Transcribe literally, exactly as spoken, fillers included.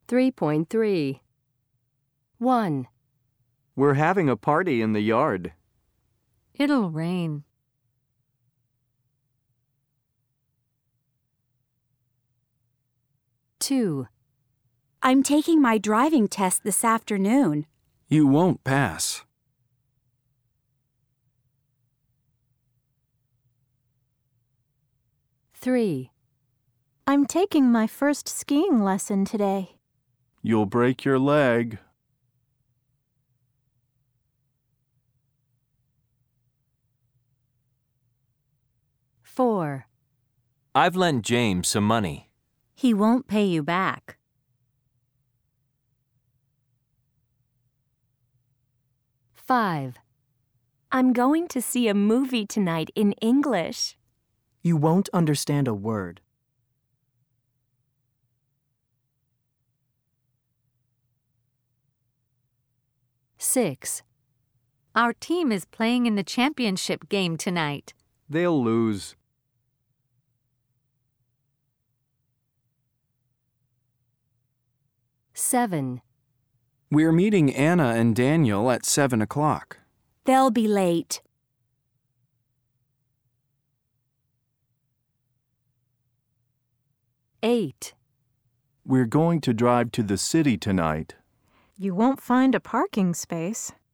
three point three. one. We're having a party in the yard. It'll rain. two. I'm taking my driving test this afternoon. You won't pass. three. I'm taking my first skiing lesson today. You'll break your leg. four. I've lent James some money. He won't pay you back. five. I'm going to see a movie tonight in English. You won't understand a word. six. Our team is playing in the championship game tonight. They'll lose. seven. We're meeting Anna and Daniel at seven o'clock. They'll be late. eight. We're going to drive to the city tonight. You won't find a parking space.